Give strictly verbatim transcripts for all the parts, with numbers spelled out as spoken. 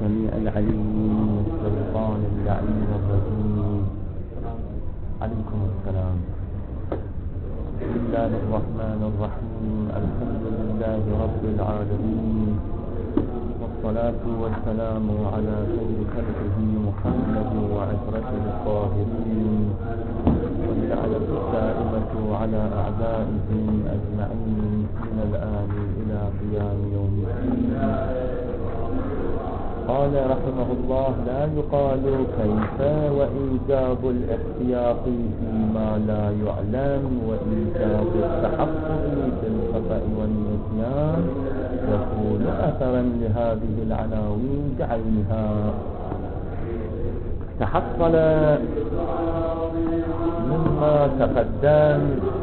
السميع العليم من الشيطان اللعين الرجيم. عليكم السلام. بسم الله الرحمن الرحيم. الحمد لله رب العالمين، والصلاة والسلام على خير خلقه محمد وعترته الطاهرين، واللعنة الدائمة على أعدائهم أجمعين من الآن إلى قيام يوم الدين. قال رحمه الله: لا يقال كيف وإيجاب الاحتياط فيما لا يعلم، وإيجاب التحقق في الخطأ والنسيان يكون أثرا لهذه العناوين بعينها. تحصل مما تقدم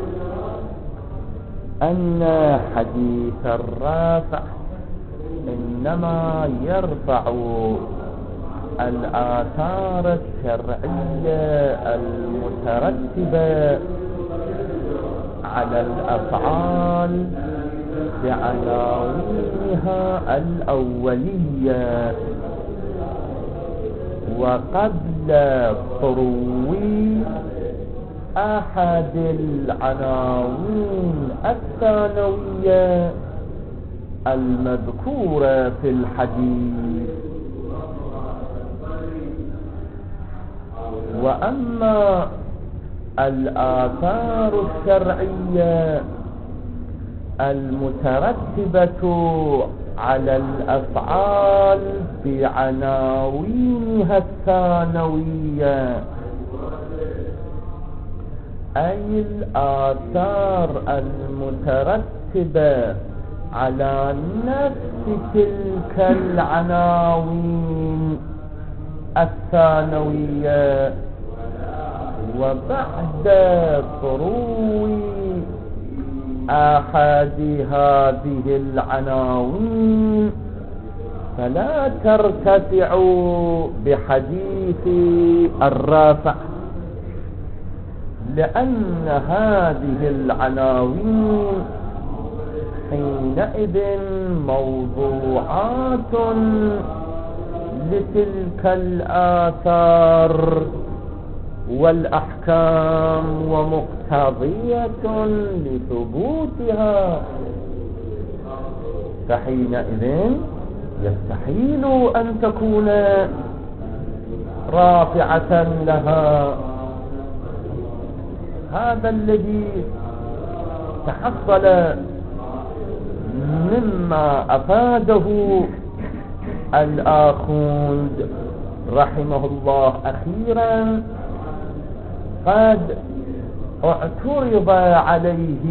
أن حديث الرافع إنما يرفع الآثار الشرعية المترتبة على الأفعال بعناوينها الأولية، وقبل طروي أحد العناوين الثانوية المذكورة في الحديث. وأما الآثار الشرعية المترتبة على الأفعال بعناوينها الثانوية، أي الآثار المترتبة على نفس تلك العناوين الثانوية، وبعد طروي أحد هذه العناوين فلا ترتفع بحديث الرافع، لأن هذه العناوين حينئذ موضوعات لتلك الآثار والأحكام ومقتضية لثبوتها، فحينئذ يستحيل أن تكون رافعة لها. هذا الذي تحصل مما أفاده الآخوند رحمه الله أخيرا. قد اعترض عليه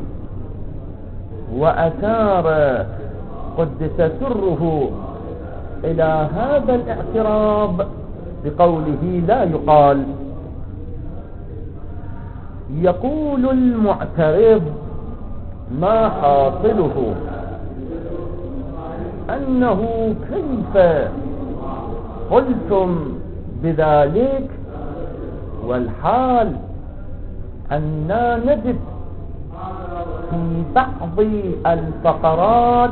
وأثار قدس سره إلى هذا الاعتراض بقوله: لا يقال. يقول المعترض: ما حاصله أنه كيف قلتم بذلك والحال أننا نجد في بعض الفقرات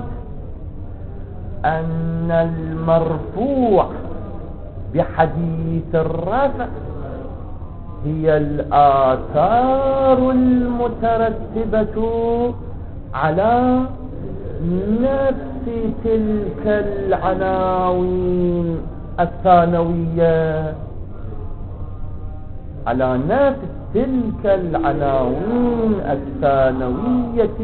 أن المرفوع بحديث الرفع هي الآثار المترتبة على نفس تلك العناوين الثانوية، على نفس تلك العناوين الثانوية،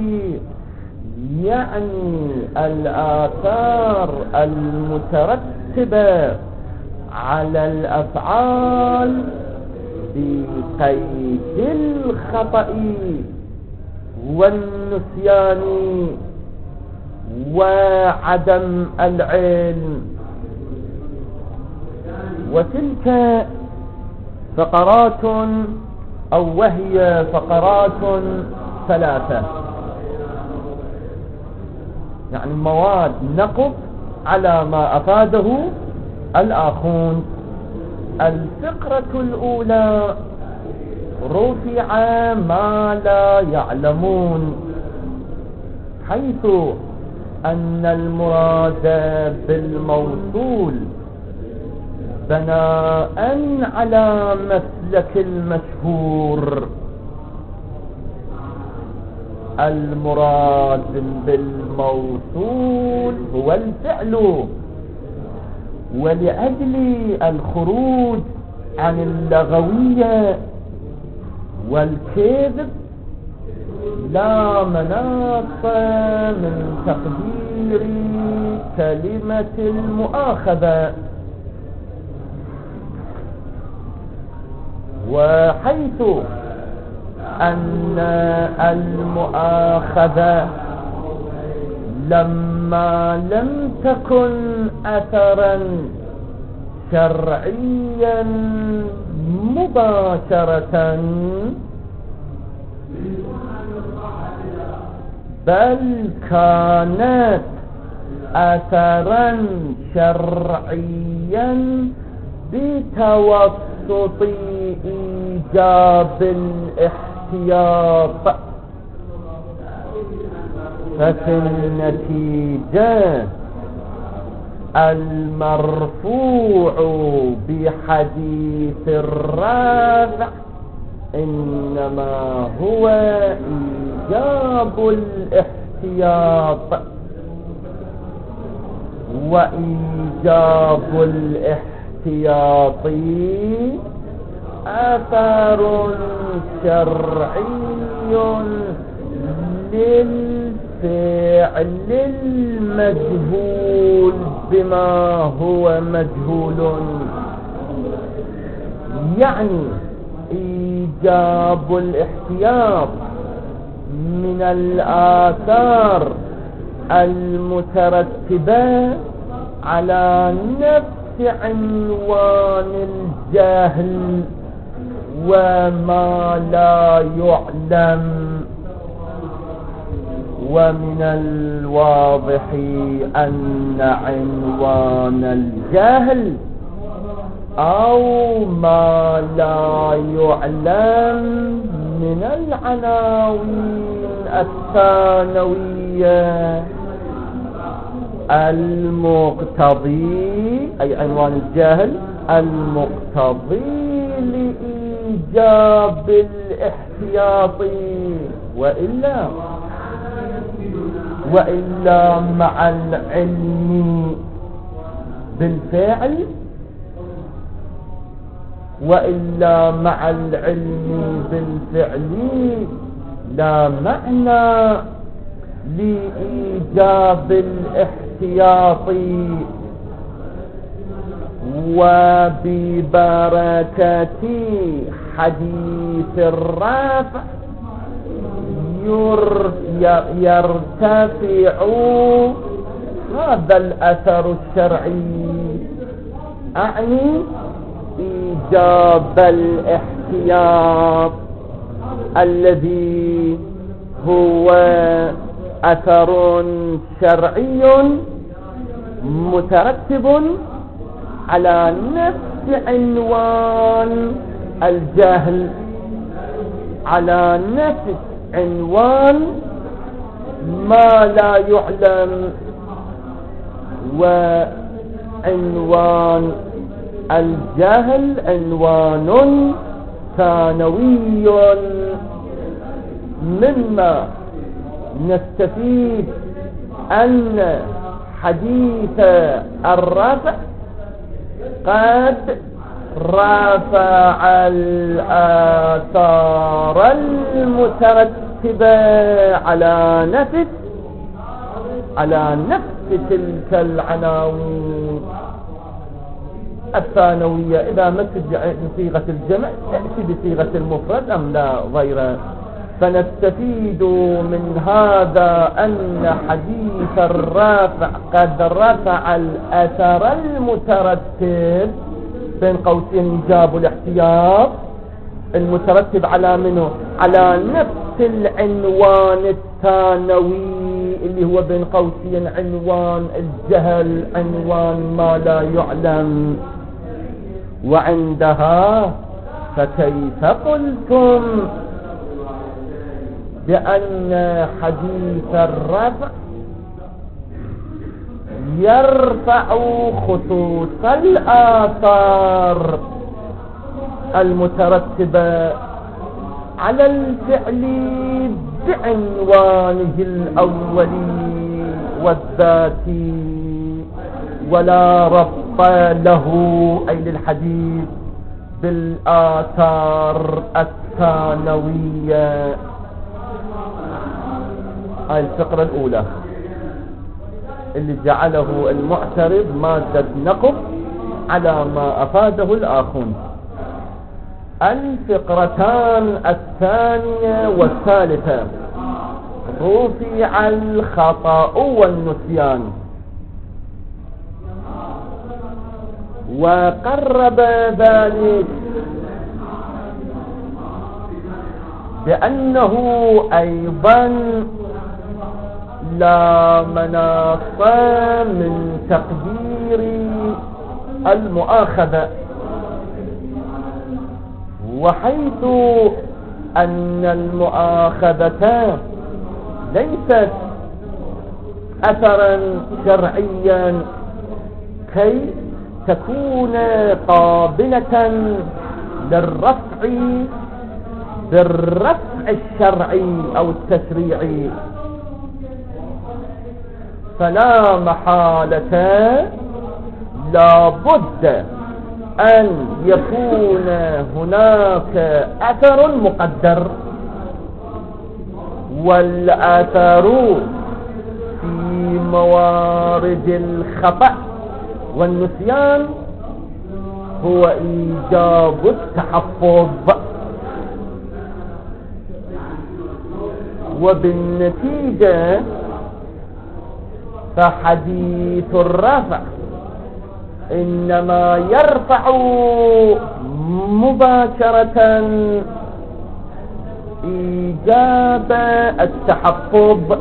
يعني الآثار المترتبة على الأفعال بقيد الخطأ والنسيان وعدم العلم. وتلك فقرات أو وهي فقرات ثلاثة، يعني مواد نقف على ما أفاده الآخون. الفقرة الأولى: رفع ما لا يعلمون، حيث أن المراد بالموصول بناء على مسلك المشهور المراد بالموصول هو الفعل، ولأجل الخروج عن اللغوية والكذب لا مناص من تقدير كلمة المؤاخذة، وحيث أن المؤاخذة لما لم تكن أثرا شرعيا مباشرة بل كانت أثرا شرعيا بتوسط إيجاب الاحتياط، ففي النتيجة المرفوع بحديث الرافع إنما هو إيجاب الاحتياط، وإيجاب الاحتياط أثر شرعي للفعل المجهول بما هو مجهول، يعني إيجاب الاحتياط من الآثار المترتبة على نفس عنوان الجهل وما لا يعلم. ومن الواضح أن عنوان الجهل أو ما لا يعلم من العناوين الثانوية المقتضي، أي عنوان الجهل المقتضي لإيجاب الاحتياط، وإلا وإلا مع العلم بالفعل وإلا مع العلم بالفعل لا معنى لإيجاب الاحتياط، وببركة حديث الرافع يرتفع هذا الأثر الشرعي، أعني إيجاب الاحتياط الذي هو أثر شرعي مترتب على نفس عنوان الجهل، على نفس عنوان ما لا يعلم، وعنوان الجهل عنوان ثانوي مما نستفيد أن حديث الرفع قد رفع الآثار المترتبة على نفس على نفس تلك العناوين الثانوية. إذا ما تجي بصيغة الجمع تأتي بصيغة المفرد أم لا غيره. فنستفيد من هذا أن حديث الرافع قد رفع الأثر المترتب بين قوسين إيجاب الاحتياط المترتب على منه على نفس العنوان الثانوي اللي هو بين قوسين عنوان الجهل، عنوان ما لا يعلم. وعندها فكيف قلتم بأن حديث الرفع يرفع خصوص الآثار المترتبة على الفعل بعنوانه الأولي والذاتي، ولا ربط له أي للحديث بالآثار الثانوية. هاي الفقرة الأولى اللي جعله المعترض مادة نقض على ما أفاده الآخرون. الفقرتان الثانية والثالثة: رفع الخطأ والنسيان، وقرب ذلك بأنه أيضا لا مناص من تقدير المؤاخذة، وحيث أن المؤاخذة ليست أثرا شرعيا كي تكون قابلة للرفع بالرفع الشرعي أو التشريعي، فلا محالة لا بد أن يكون هناك أثر مقدر، والأثر في موارد الخطأ والنسيان هو إيجاب التحفظ، وبالنتيجة فحديث الرفع إنما يرفع مباشرة إيجاب التحفظ،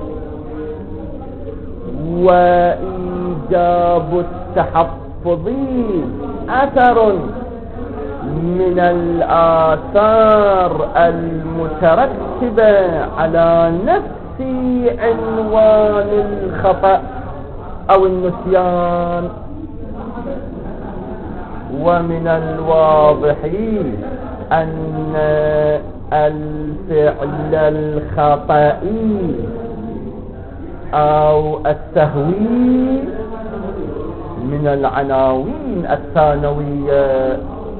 وإيجاب التحفظ أثر من الآثار المترتبة على نفس عنوان الخطأ أو النسيان. ومن الواضح أن الفعل الخطئي أو السهوي من العناوين الثانوية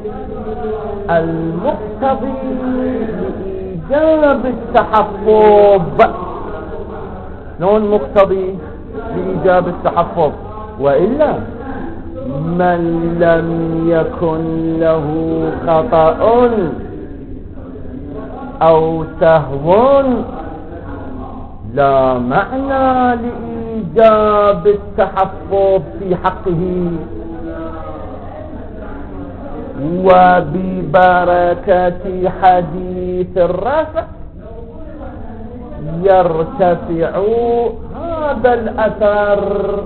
المقتضي لإيجاب التحفظ. شلون مقتضي لإيجاب التحفظ؟ وإلا من لم يكن له خطأ أو سهو لا معنى لإيجاب التحفظ في حقه، وببركة حديث الرفع يرتفع هذا الأثر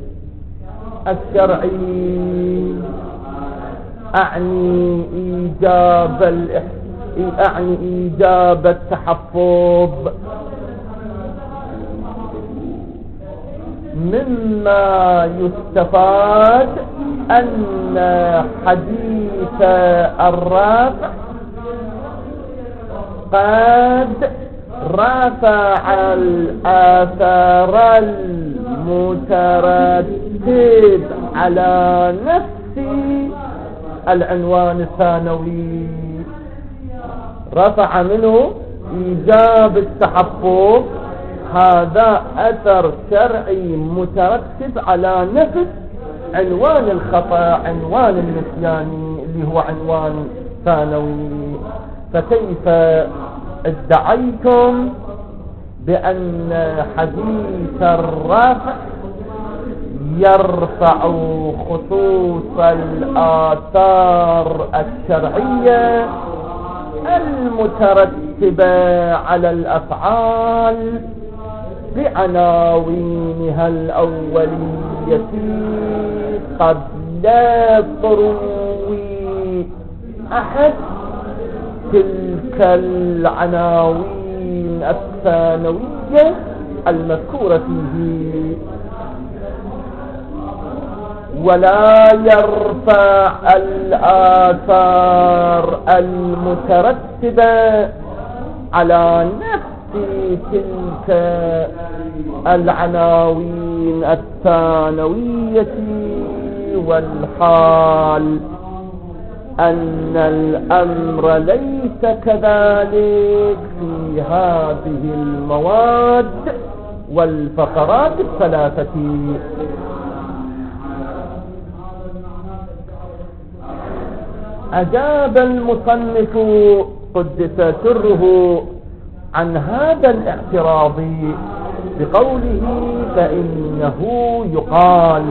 الشرعي، أعني إيجاب الإح... أعني إيجاب التحفظ، مما يستفاد أن حديث الرافع قد رفع الآثار المترتب على نفس العنوان الثانوي، رفع منه إيجاب التحفظ، هذا أثر شرعي مترتب على نفس عنوان الخطأ، عنوان النسيان اللي هو عنوان ثانوي. فكيف ادعيتم بأن حديث الرفع يرفع خصوص الآثار الشرعية المترتبة على الأفعال بعناوينها الأولية قبل تروي أحد تلك العناوين الثانوية المذكورة فيه؟ ولا يرفع الآثار المترتبة على نفس تلك العناوين الثانوية، والحال أن الأمر ليس كذلك في هذه المواد والفقرات الثلاثة. أجاب المصنف قدس سره عن هذا الاعتراض بقوله فإنه يقال،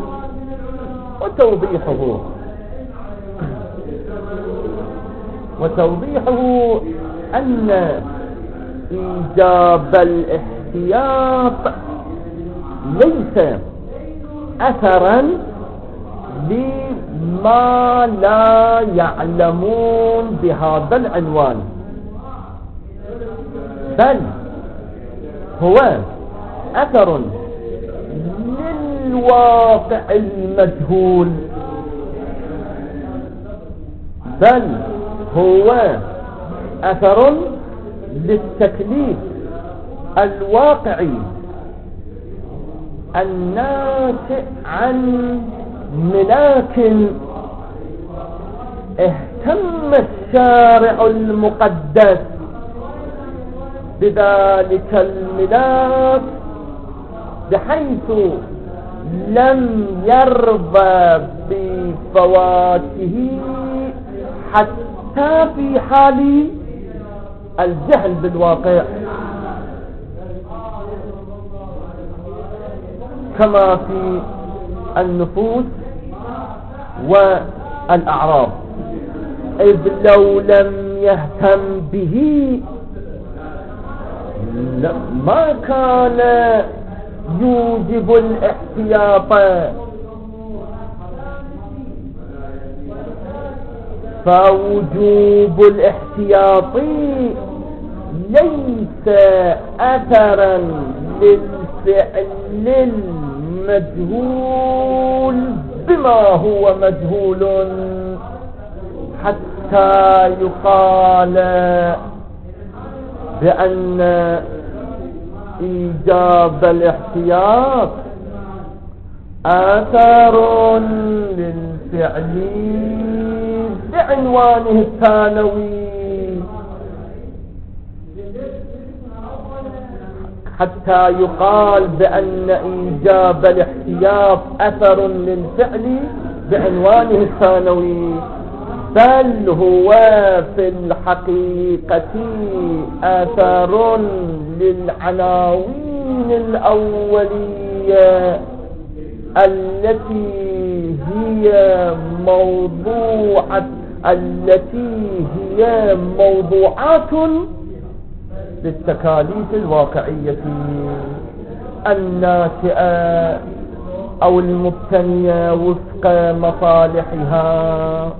وتوضيحه وتوضيحه أن إيجاب الاحتياط ليس أثرا لما لا يعلمون بهذا العنوان، بل هو أثر للواقع المجهول، بل هو أثر للتكليف الواقعي الناشئ عن ملاك اهتم الشارع المقدس بذلك الملاك بحيث لم يرضى بفواته حتى في حال الجهل بالواقع، كما في النفوس والأعراض، إذ لو لم يهتم به ما كان يوجب الاحتياط، فوجوب الاحتياط ليس أثرا للفعل المجهول بما هو مجهول حتى يقال بأن إيجاب الاحتياط آثار للفعل بعنوانه الثانوي، حتى يقال بأن إيجاب الاحتياط أثر للفعل بعنوانه الثانوي، بل هو في الحقيقة آثار للعناوين الأولية التي هي موضوعة التي هي موضوعات للتكاليف الواقعية الناشئة أو المبتنية وفق مصالحها،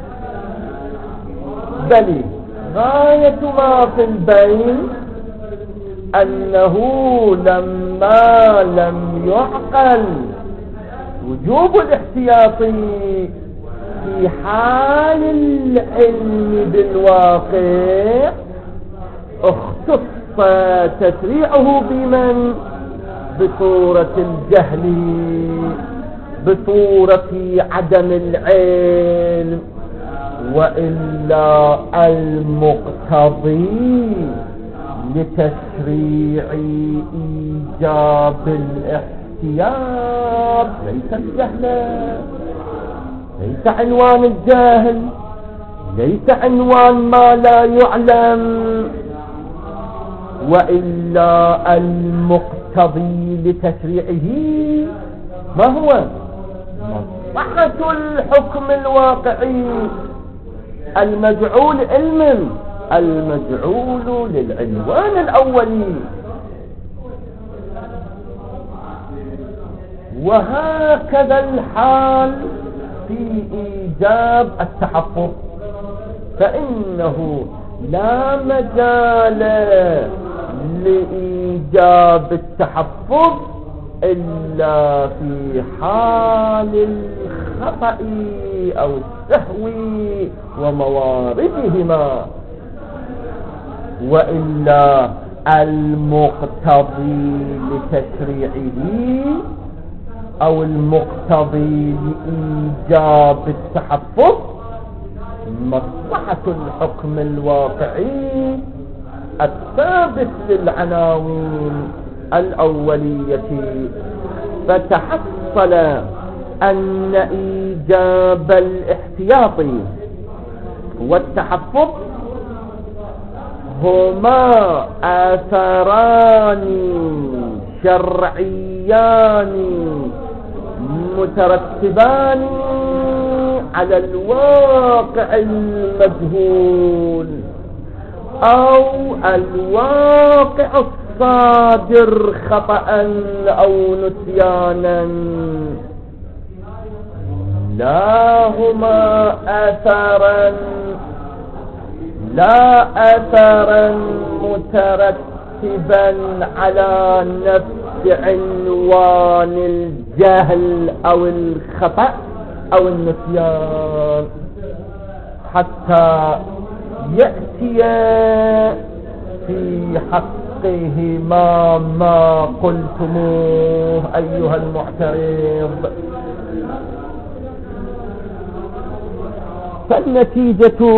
بل غاية ما في البين أنه لما لم يعقل وجوب الاحتياط في حال العلم بالواقع اختص تشريعه بمن؟ بصورة الجهل، بصورة عدم العلم، وإلا المقتضي لتشريع إيجاب الاحتياط ليس الجهل، ليس عنوان الجاهل، ليس عنوان ما لا يعلم، وإلا المقتضي لتشريعه ما هو؟ مصلحة الحكم الواقعي المجعول علما، المجعول للعنوان الأولي. وهكذا الحال في إيجاب التحفظ، فإنه لا مجال لإيجاب التحفظ إلا في حال الخطأ أو السهو ومواردهما، وإلا المقتضي لتشريعه أو المقتضي لإيجاب التحفظ مصلحة الحكم الواقعي الثابت للعناوين الأولية، فتحصل أن إيجاب الاحتياط والتحفظ هما آثاران شرعيان مترتبان على الواقع المجهول أو الواقع الصادر خطأ أو نسيانا، لا هما آثارا لا آثارا مترتبا على نفس عنوان الجهل أو الخطأ أو النسيان، حتى يأتي في حقهما ما قلتموه أيها المعترض. فالنتيجة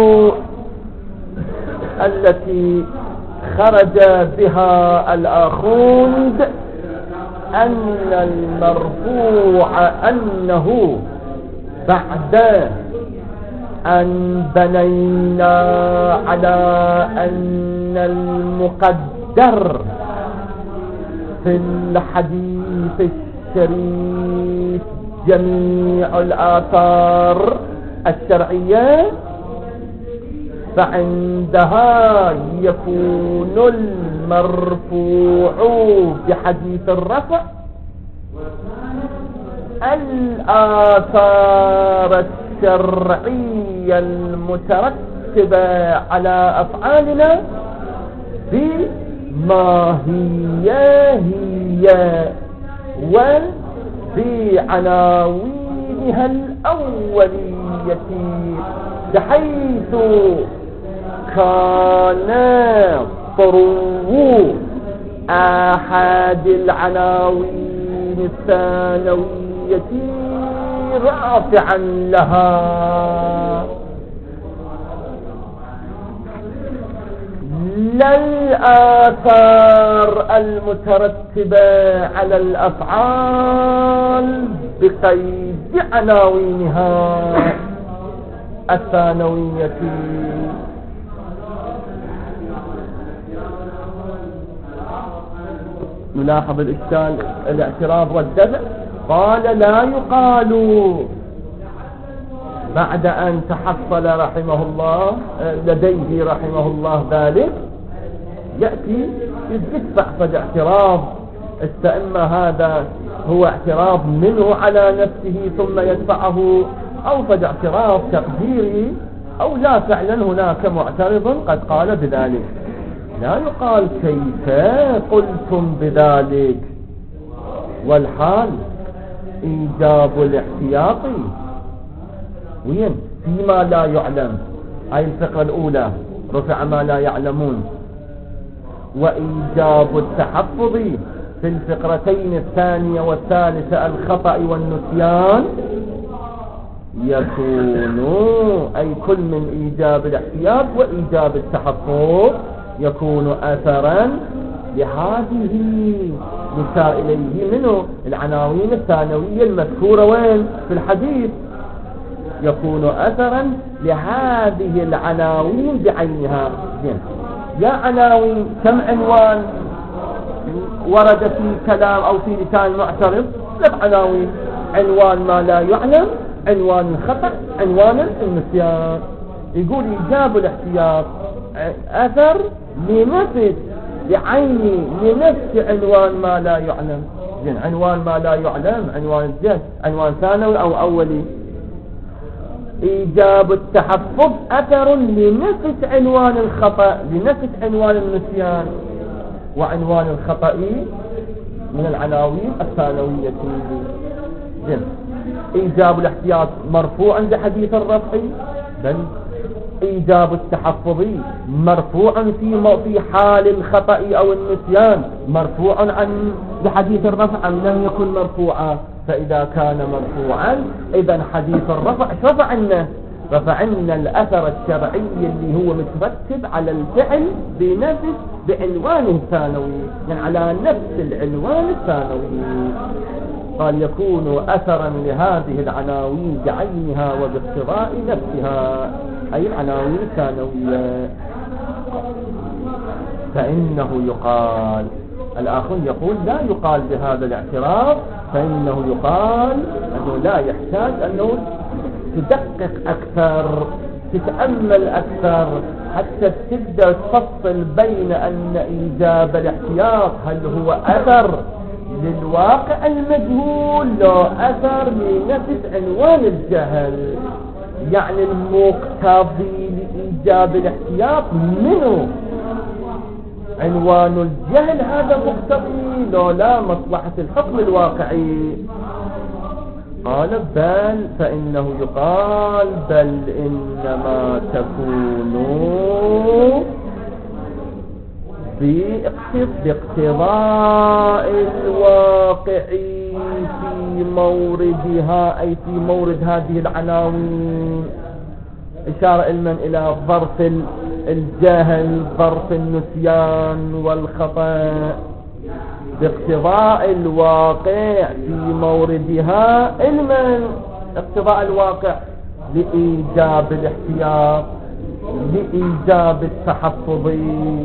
التي خرج بها الآخوند أن المرفوع أنه بعد أن بنينا على أن المقدر في الحديث الشريف جميع الآثار الشرعية، فعندها يكون المرفوع بحديث الرفع الآثار الشرعية المترتبة على أفعالنا بما هي هي وبعناوينها الأولية، بحيث كان طرو أحد العناوين الثانوية رافعا لها، لا الآثار المترتبة على الأفعال بقيد عناوينها الثانوية. نلاحظ الإشكال الاعتراض والدفع. قال لا يقال بعد أن تحصل رحمه الله لديه رحمه الله ذلك يأتي يدفع فد اعتراض، استأما هذا هو اعتراض منه على نفسه ثم يدفعه، أو فد اعتراض تقديري، أو لا فعلا هناك معترض قد قال بذلك. لا يقال كيف قلتم بذلك والحال إيجاب الاحتياطي وين فيما لا يعلم، هاي الفقرة الأولى رفع ما لا يعلمون، وإيجاب التحفظ في الفقرتين الثانية والثالثة الخطأ والنسيان يكون أي كل من إيجاب الاحتياط وإيجاب التحفظ يكون أثرا لهذه نشار إليه منه العناوين الثانوية المذكورة وين في الحديث، يكون أثرا لهذه العناوين بعينها. يا عناوين كم عنوان ورد في كلام أو في لسان معترض؟ لك عناوين: عنوان ما لا يعلم، عنوان الخطأ، عنوان النسيان. يقول إيجاب الاحتياط أثر لنفس بعيني لنفس عنوان ما لا يعلم. زين، عنوان ما لا يعلم عنوان الجهل، عنوان ثانوي أو أولي. إيجاب التحفظ أثر لنفس عنوان الخطأ، لنفس عنوان النسيان. وعنوان الخطأ من العناوين الثانوية. جم. إيجاب الاحتياط مرفوع بحديث الرفع، بل إيجاب التحفظي مرفوع في في حال الخطأ أو النسيان مرفوع عن بحديث الرفع أم لم يكن مرفوعا. فإذا كان مرفوعا إذن حديث الرفع رفع عنه رفع عنا الأثر الشرعي اللي هو مترتب على الفعل بنفس بعنوانه الثانوي، يعني على نفس العنوان الثانوي. قال يكون أثرا لهذه العناوين بعينها وباقتضاء نفسها، أي العناوين الثانوية. فإنه يقال، الآخر يقول لا يقال بهذا الاعتراف، فإنه يقال أنه لا يحتاج أنه تدقق أكثر، تتأمل أكثر، حتى تبدأ تفصل بين أن إيجاب الاحتياط هل هو أثر للواقع المجهول لو أثر لنفس عنوان الجهل. يعني المقتضي لإيجاب الاحتياط منه عنوان الجهل، هذا مقتضي لو لا مصلحة الحكم الواقعي. قال بل، فإنه يقال بل إنما تكون باقتضاء الواقع في موردها، أي في مورد هذه العناوين. إشارة علما إلى ظرف الجهل، ظرف النسيان والخطأ، باقتضاء الواقع في موردها علما، اقتضاء الواقع لإيجاب الاحتياط، لإيجاب التحفظي.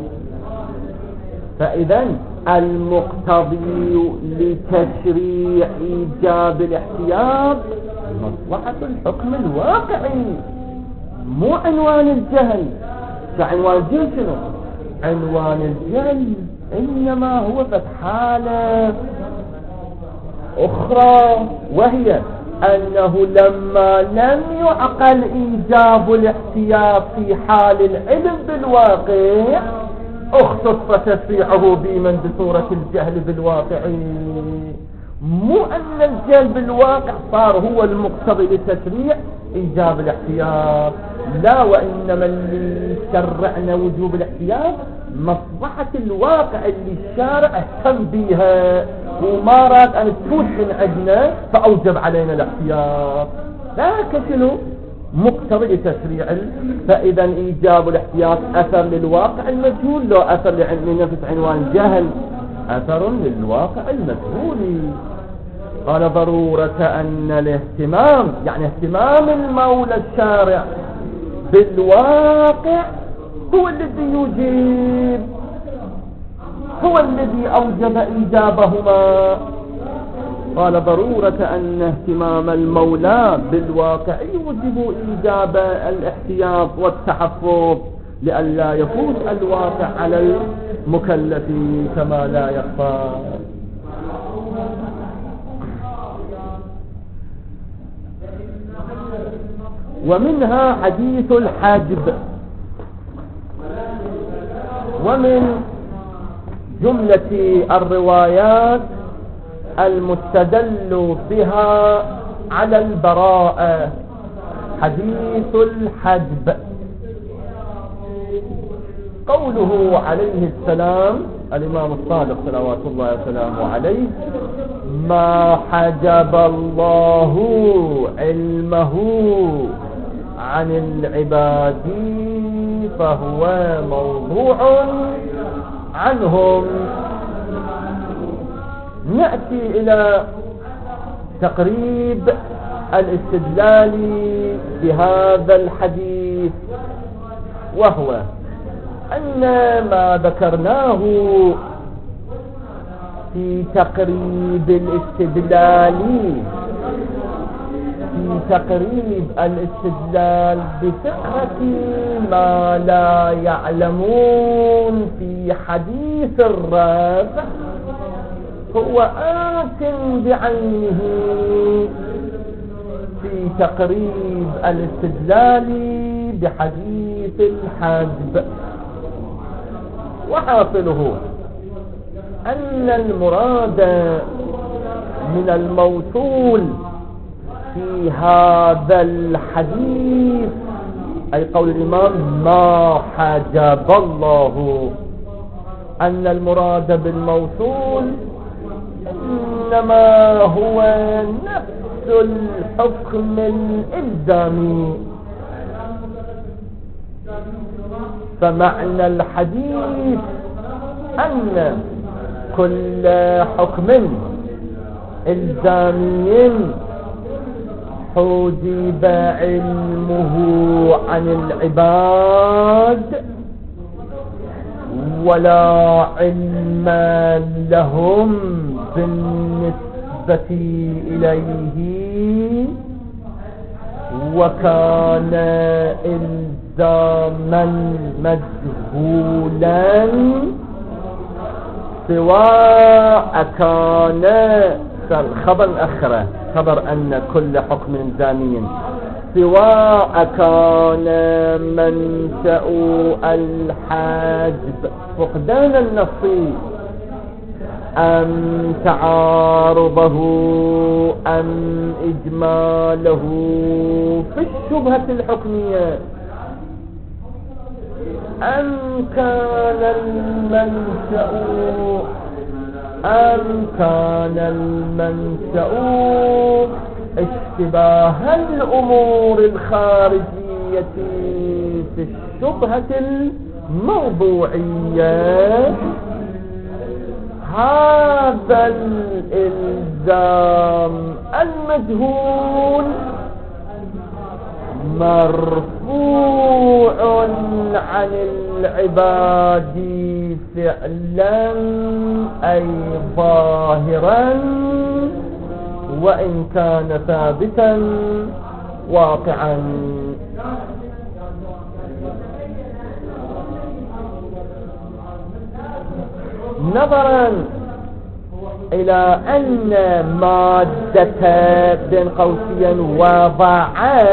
فإذا المقتضي لتشريع إيجاب الاحتياط مصلحة الحكم الواقعي، مو عنوان الجهل. فعنوان الجهل شنو؟ عنوان الجهل إنما هو فتحالة أخرى، وهي أنه لما لم يعقل إيجاب الاحتياط في حال العلم بالواقع اختص تشريعه بمن بصورة الجهل بالواقع. مو أن الجهل بالواقع صار هو المقتضي لتشريع إيجاب الاحتياط، لا، وإنما اللي شرعنا وجوب الاحتياط مصلحة الواقع اللي الشارع اهتم بيها وما راد أن تفوت من عندنا فأوجب علينا الاحتياط. ذاك شنو؟ مقتضي لتشريع. فإذا إيجاب الاحتياط أثر للواقع المجهول، لو أثر لنفس عنوان جهل أثر للواقع المجهول. قال ضرورة أن الاهتمام، يعني اهتمام المولى الشارع بالواقع هو الذي يجيب، هو الذي أوجب إيجابهما. قال ضرورة أن اهتمام المولى بالواقع يوجب إيجاب الاحتياط والتحفظ، لئلا يفوت الواقع على المكلف كما لا يخفى. ومنها حديث الحجب. ومن جملة الروايات المستدل بها على البراءة حديث الحجب. قوله عليه السلام، الإمام الصادق صلوات الله وسلامه عليه: ما حجب الله علمه عن العباد فهو موضوع عنهم. نأتي إلى تقريب الاستدلال بهذا الحديث، وهو أن ما ذكرناه في تقريب الاستدلال في تقريب الاستدلال بفقهة ما لا يعلمون في حديث الرفع هو آت بعينه في تقريب الاستدلال بحديث الحجب. وحاصله أن المراد من الموصول في هذا الحديث أي قول الإمام ما حجب الله، أن المراد بالموصول إنما هو نفس الحكم الإلزامي. فمعنى الحديث أن كل حكم إلزامي حجب علمه عن العباد ولا علم لهم بالنسبة إليه، وكان إلزاما مجهولا سواء كان خبر أخره خبر أن كل حكم إلزامي سواء كان منشأ الحاجب فقدان النص أم تعارضه أم إجماله في الشبهة الحكمية، أم كان المنشأ أم كان المنشأ اشتباه الأمور الخارجية في الشبهة الموضوعية. هذا الإلزام المجهول مرفوع عن العباد فعلا أي ظاهرا، وإن كان ثابتا واقعا. نظرا إلى أن مادة بين قوسين وضع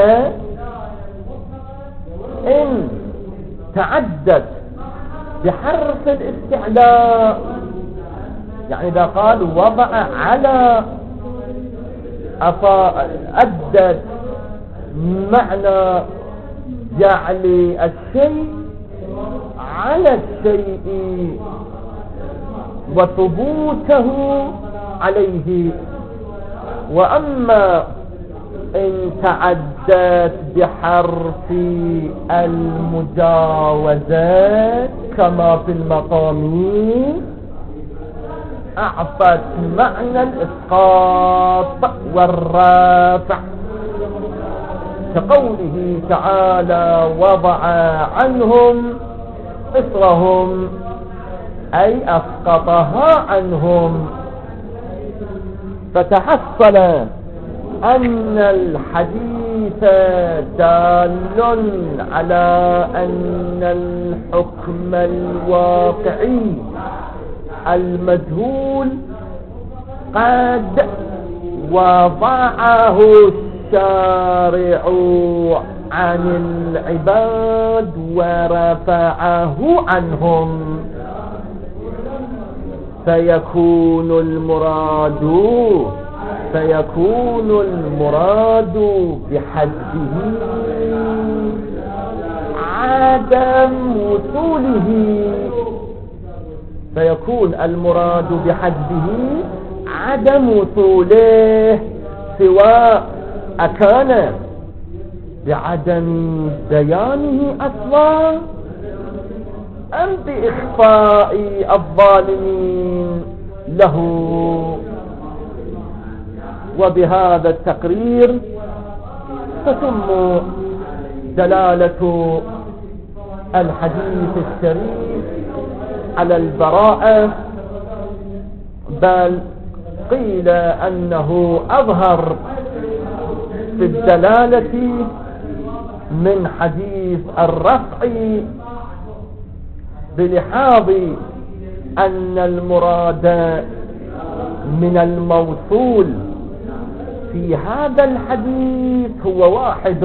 إن تعدت بحرف الاستعلاء، يعني إذا قال وضع على أدت معنى جعل الشيء على الشيء وثبوته عليه. وأما إن تعدت بحرف المجاوزة كما في المقام أعطت معنى الإسقاط والرفع، كقوله تعالى وضع عنهم إصرهم أي أسقطها عنهم. فتحصل أن الحديث دال على أن الحكم الواقعي المجهول قد وضعه الشارع عن العباد ورفعه عنهم، فيكون المراد فيكون المراد بحده عدم وصوله فيكون المراد بحده عدم وصوله، سواء أكان بعدم بيانه أصلا أم بإخفاء الظالمين له. وبهذا التقرير تتم دلالة الحديث الشريف على البراءة، بل قيل أنه أظهر في الدلالة من حديث الرفع، بلحاظ أن المراد من الموصول في هذا الحديث هو واحد،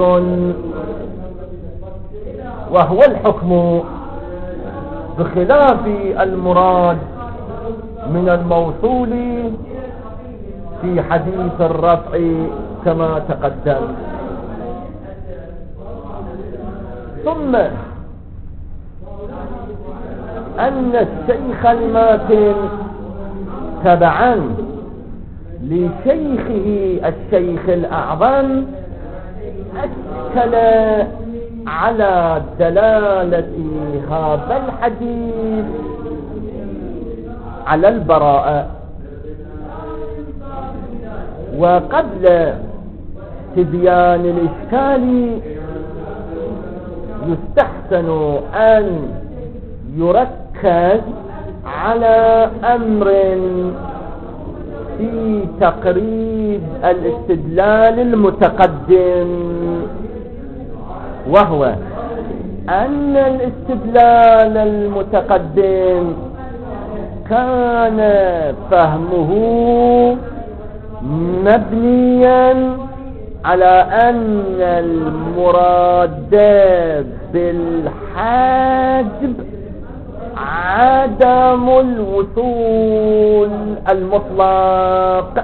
وهو الحكم، بخلاف المراد من الموصول في حديث الرفع كما تقدم. ثم أن الشيخ الماتن تبعا لشيخه الشيخ الأعظم أشكل على دلالة هذا الحديث على البراءة. وقبل تبيان الإشكال يستحسن أن يركز على أمر في تقريب الاستدلال المتقدم، وهو أن الاستدلال المتقدم كان فهمه مبنيا على أن المراد بالحاجب عدم الوصول المطلق.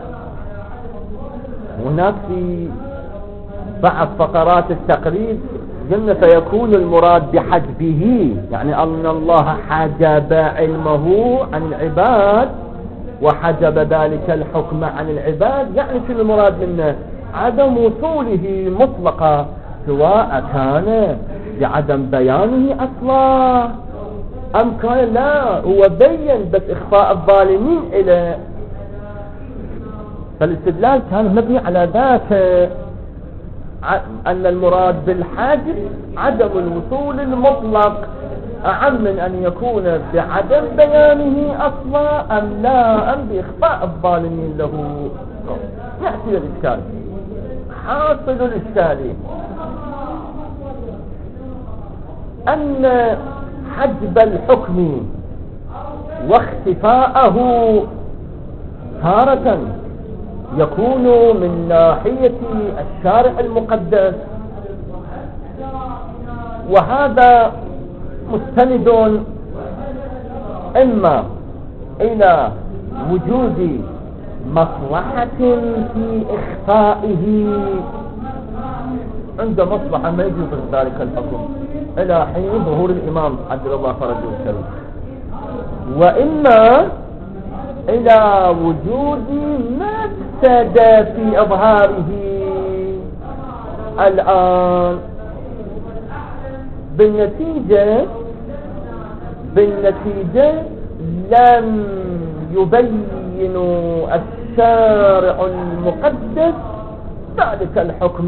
هناك في بعض فقرات التقريب قلنا فيكون المراد بحجبه يعني أن الله حجب علمه عن العباد وحجب ذلك الحكم عن العباد، يعني شو المراد منه؟ عدم وصوله مطلقا، سواء كان بعدم بيانه أصلا أم كان لا هو بين بس إخفاء الظالمين إليه. فالاستدلال كان مبني على ذاك، أن المراد بالحاجب عدم الوصول المطلق أعم من أن يكون بعدم بيانه أصلا أم لا أم بإخفاء الظالمين له. يأتي الإشكال. حاصل الإشكال أن حجب الحكم واختفاءه تارة يكون من ناحية الشارع المقدس، وهذا مستند إما إلى وجود مصلحة في إخفائه، عند مصلحة ما يجوز ذلك الحكم إلى حين ظهور الإمام عبد الله فرجه الشريف، وإما إلى وجود مفسدة في إظهاره الآن. بالنتيجة بالنتيجة لم يبين الشارع المقدس ذلك الحكم.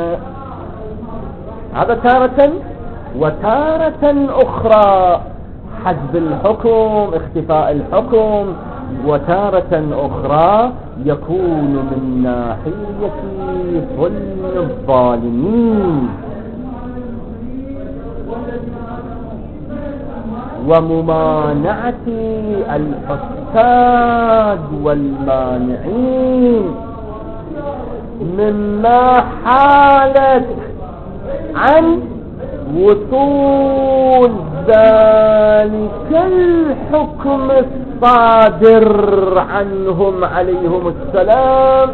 هذا تارة، وتارة أخرى حجب الحكم اختفاء الحكم، وتارة أخرى يكون من ناحية ظلم الظالمين وممانعة الفساد والمانعين مما حالت عن وصول ذلك الحكم الصادر عنهم عليهم السلام،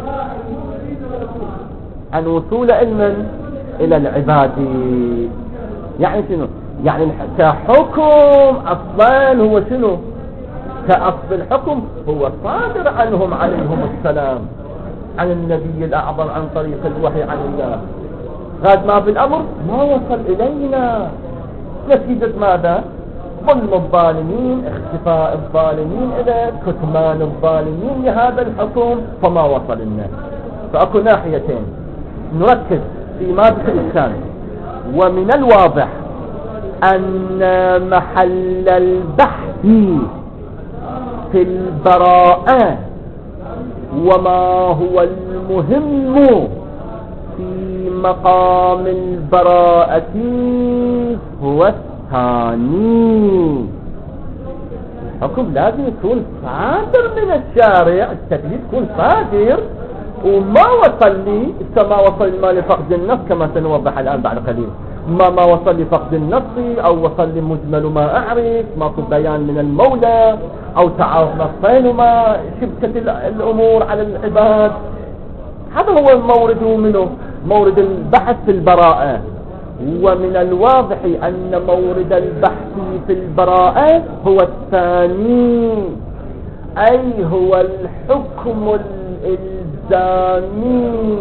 عن وصول علما إلى العباد. يعني شنو؟ يعني كحكم أصلا هو شنو؟ كأصل الحكم هو صادر عنهم عليهم السلام عن النبي الأعظم عن طريق الوحي عن الله. غاد ما في الأمر ما وصل إلينا، نتيجة ماذا؟ ظلم الظالمين، اختفاء الظالمين إلى كتمان الظالمين لهذا الحكم فما وصل لنا. فأكو ناحيتين نركز في مادة الإسلام. ومن الواضح أن محل البحث في البراءة وما هو المهم في مقام البراءة هو الثاني. الحكم لازم يكون صادر من الشارع، التكليف يكون صادر وما وصل لي كما وصل المال لفقد النفس كما سنوضح الآن بعد قليل. ما ما وصل لفقد النص أو وصل لمجمل ما أعرف ما في بيان من المولى أو تعارض نصين وما شبكة الأمور على العباد. هذا هو مورد منه مورد البحث في البراءة. ومن الواضح أن مورد البحث في البراءة هو الثاني، أي هو الحكم الإلزامي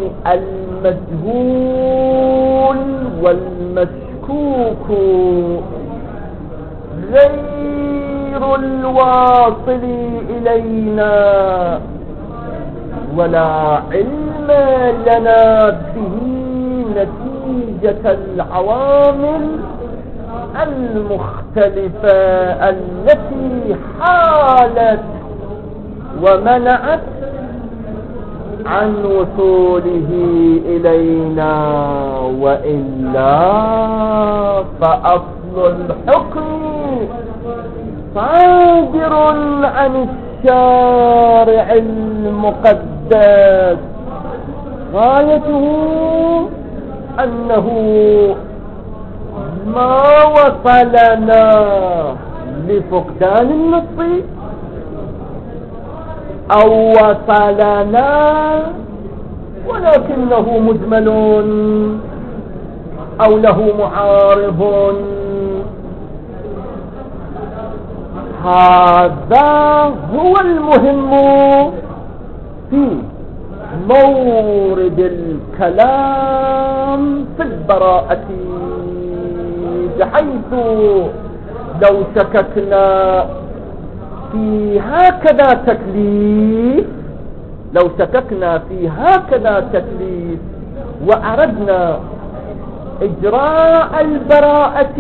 المجهول والمشكوك غير الواصل إلينا ولا علم لنا به نتيجة العوامل المختلفة التي حالت ومنعت عن وصوله إلينا، وإلا فأصل الحكم صادر عن الشارع المقدس، غايته أنه ما وصلنا لفقدان النص أو وصلنا ولكنه مجمل أو له معارض. هذا هو المهم في مورد الكلام في البراءة، بحيث لو شككنا في هكذا تكليف لو شككنا في هكذا تكليف وأردنا إجراء البراءة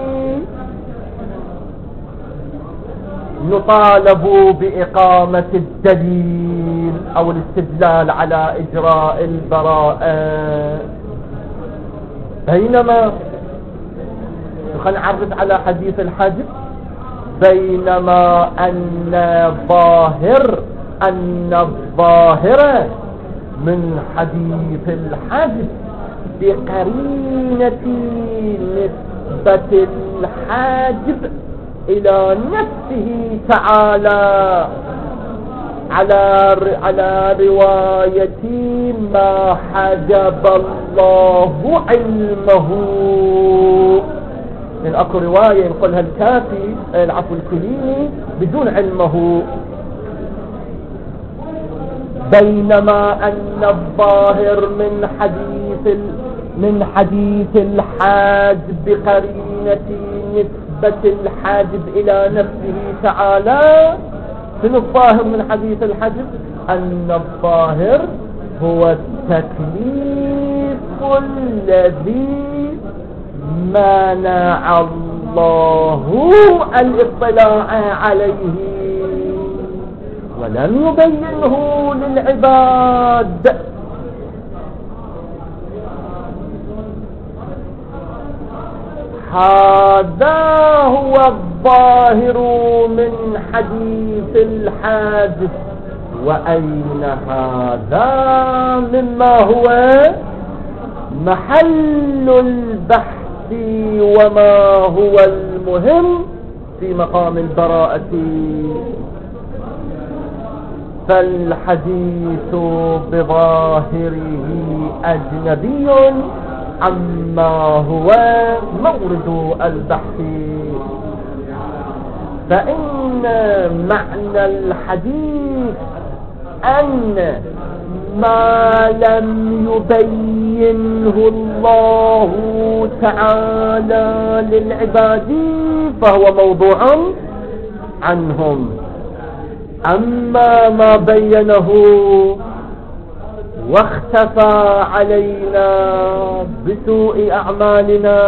نطالب بإقامة الدليل أو الاستدلال على إجراء البراءة. بينما خلينا نعرض على حديث الحجب، بينما أن الظاهر أن الظاهر من حديث الحجب بقرينة نسبة الحاجب إلى نفسه تعالى على على رواية ما حجب الله علمه. من أكو رواية يقولها الكافي العفو الكليني بدون علمه. بينما أن الظاهر من حديث من حديث الحاجب بقرينة نسبة الحاجب إلى نفسه تعالى، من الظاهر من حديث الحجب أن الظاهر هو التكليف الذي منع الله الاطلاع عليه ولم يبينه للعباد. هذا هو الظاهر من حديث الحادث. وأين هذا مما هو محل البحث وما هو المهم في مقام البراءة؟ فالحديث بظاهره أجنبي عما هو مورد البحث. فإن معنى الحديث أن ما لم يبينه الله تعالى للعباد فهو موضوع عنهم، أما ما بينه واختفى علينا بسوء أعمالنا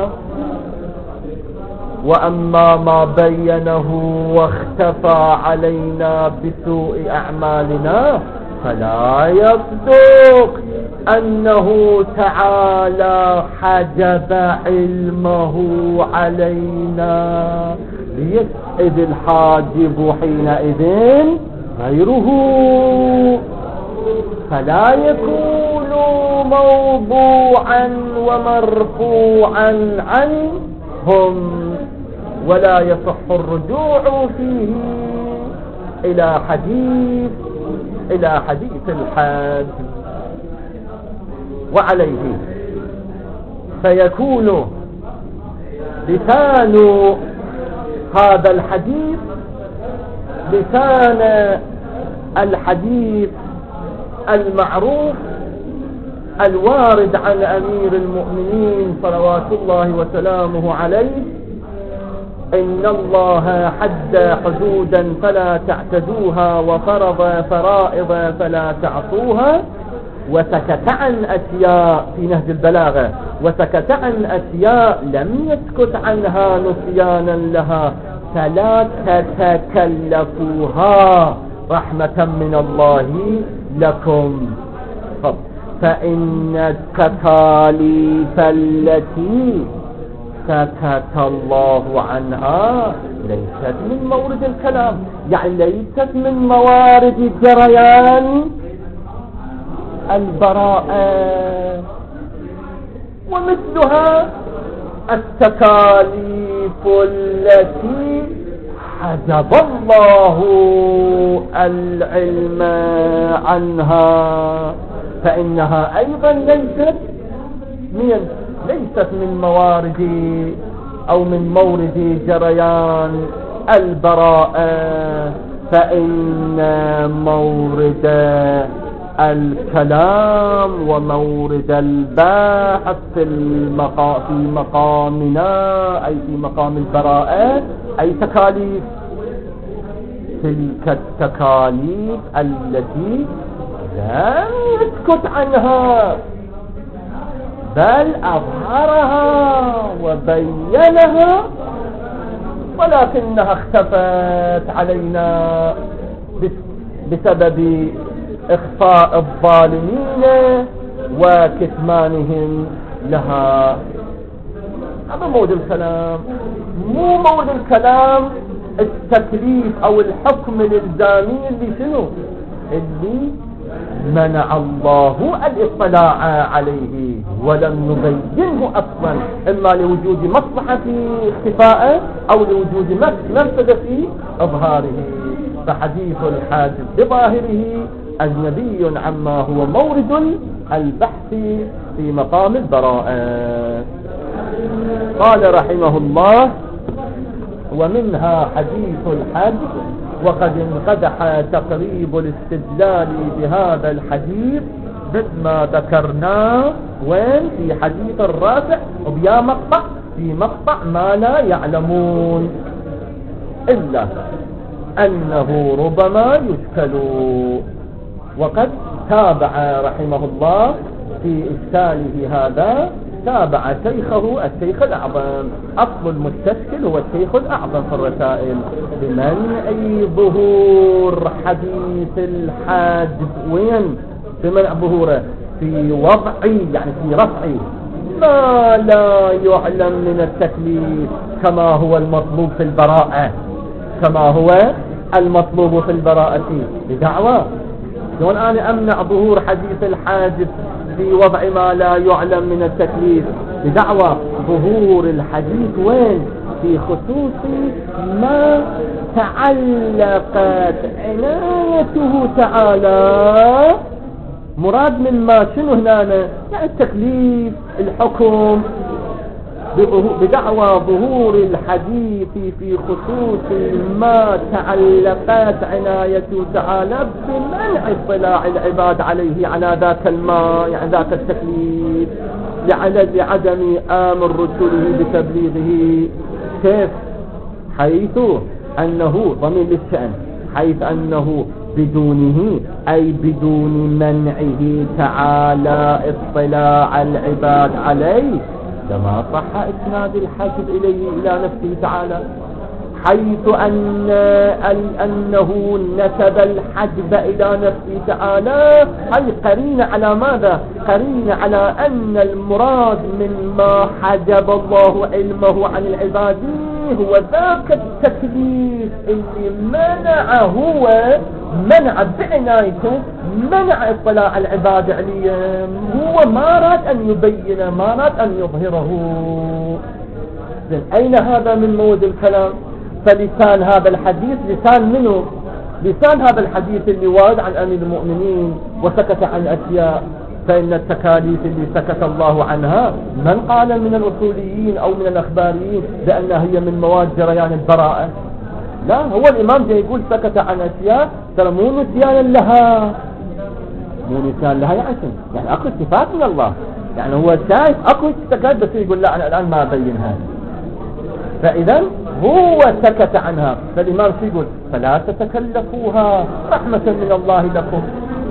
وأما ما بينه واختفى علينا بسوء أعمالنا فلا يصدق أنه تعالى حجب علمه علينا، ليسعد الحاجب حينئذ غيره، فلا يكون يكون موضوعا ومرفوعا عنهم، ولا يصح الرجوع فيه إلى حديث إلى حديث الحد. وعليه فيكون لسان هذا الحديث لسان الحديث المعروف الوارد عن أمير المؤمنين صلوات الله وسلامه عليه: إن الله حد حدودا فلا تعتدوها، وفرض فرائض فلا تعصوها، وسكت عن أشياء في نهج البلاغة، وسكت عن أشياء لم يسكت عنها نسيانا لها، فلا تتكلفوها رحمة من الله لكم. فإن التكاليف التي سكت الله عنها ليست من مورد الكلام، يعني ليست من موارد جريان البراءة. ومثلها التكاليف التي حجب الله العلم عنها، فإنها أيضا ليست من ليست من موارد أو من مورد جريان البراءة. فإن مورد الكلام ومورد الباحث في المقا في مقامنا أي في مقام البراءة أي تكاليف، تلك التكاليف التي لم يسكت عنها بل أظهرها وبينها، ولكنها اختفت علينا بسبب إخفاء الظالمين وكتمانهم لها. هذا مود الكلام. مو مود الكلام التكليف أو الحكم الإلزامي اللي شنو اللي منع الله الاطلاع عليه ولم نبينه أصلا، إما لوجود مصلحة في اختفائه أو لوجود مفسدة في إظهاره. فحديث الحاجب بظاهره أجنبي عما هو مورد البحث في مقام البراءة. قال رحمه الله: ومنها حديث الحج، وقد انقدح تقريب الاستدلال بهذا الحديث مثل ما ذكرناه وين في حديث الرافع وبيا مقطع في مقطع ما لا يعلمون، إلا أنه ربما يشكل. وقد تابع رحمه الله في إشكاله هذا، تابع شيخه الشيخ الأعظم. أصل المستشكل هو الشيخ الأعظم في الرسائل بمنع ظهور حديث الحاجب. وين بمنع ظهوره؟ في وضع يعني في رفع ما لا يعلم من التكليف كما هو المطلوب في البراءة، كما هو المطلوب في البراءة بدعوى. شلون أنا أمنع ظهور حديث الحاجب في وضع ما لا يعلم من التكليف بدعوى ظهور الحديث وين؟ في خصوص ما تعلقت عنايته تعالى. مراد من ما شنو هنا؟ يعني التكليف الحكم بدعوى ظهور الحديث في خصوص ما تعلقت عنايته تعالى بمنع اطلاع العباد عليه على ذاك الماء، يعني ذاك التكليف، لعدم آمر رسله بتبليغه. كيف؟ حيث أنه ضمير للشأن، حيث أنه بدونه أي بدون منعه تعالى اطلاع العباد عليه كما صح إسناد الحاجب إليه إلى نفسه تعالى، حيث أن أنه نسب الحجب إلى نفسه تعالى، أي قرين على ماذا؟ قرين على أن المراد مما حجب الله علمه عن العباد هو ذاك التكليف اللي منع هو منع بعنايته منع اطلاع العباد عليه، هو ما راد أن يبين ما راد أن يظهره. أين هذا من مود الكلام؟ فلسان هذا الحديث لسان منه؟ لسان هذا الحديث اللي وارد عن أمير المؤمنين وسكت عن أشياء. فإن التكاليف اللي سكت الله عنها من قال من الأصوليين أو من الأخباريين بأنها هي من مواد جريان البراءة؟ لا، هو الإمام جاي يقول سكت عن أشياء ترى مو نسيانا لها، مو نسيان لها يعني يعني أكو صفات من الله، يعني هو شايف أكو سكت بس يقول لا أنا الآن ما أبينها. فإذا هو سكت عنها، فالإمام يقول فلا تتكلفوها رحمة من الله لكم.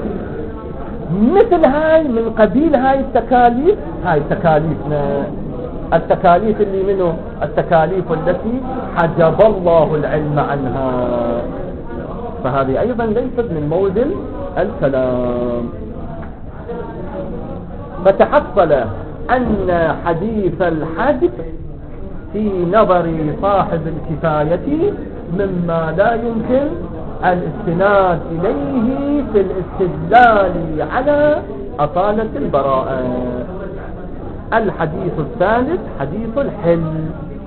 مثل هاي من قبيل هاي التكاليف، هاي تكاليفنا التكاليف اللي منه التكاليف التي حجب الله العلم عنها، فهذه أيضا ليست من موزن الكلام. فتحصل أن حديث الحدث في نظر صاحب الكفاية مما لا يمكن الاستناد إليه في الاستدلال على أصالة البراءة. الحديث الثالث حديث الحل.